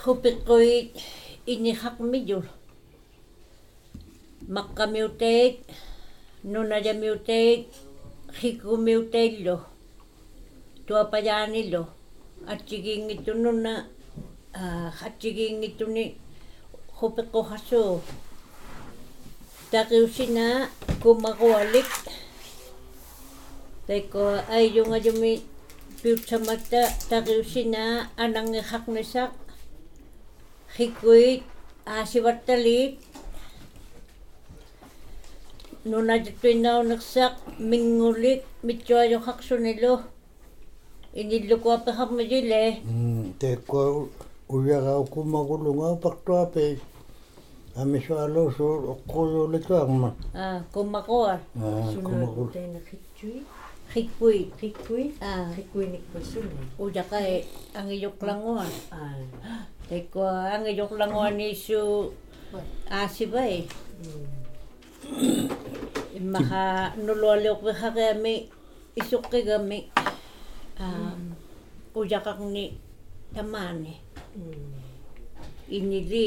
Hupiqui inihaqmiyul maqqamiuteit nunajamiuteit hikumiuteillu tuapajaanillu atsigiingittununna atsigiingittuni hupiqquhassuu taqiussina kummaqualik taikko aijungajumi piutsamatta taqiussina ananngihaqnisaq hikuit aasivattalit nunajattuinnauniqsaq mingulik mitsuajoqaqsunilu inillukuapeqarmijile teekko uyaraukummakulunga partuape amisualusu oqquyulituarma kummaquar kummakul hikui Hikuinikpasunni. ujaqai angiyuqlanguan teikko angiyuqlanguaniissu aasibai immaqa nulualiuqviqaqami isuqqigami ujaqaqni tamaani inili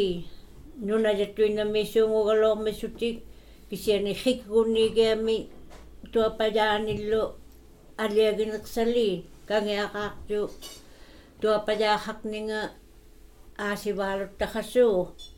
nunajattuinamissuungugalormissutik kisiani hikkunnigiami tuapajaanillu aliagineqsali kangiaqaaqtu tuapajaaqaqninga aasivaaluttaqassuu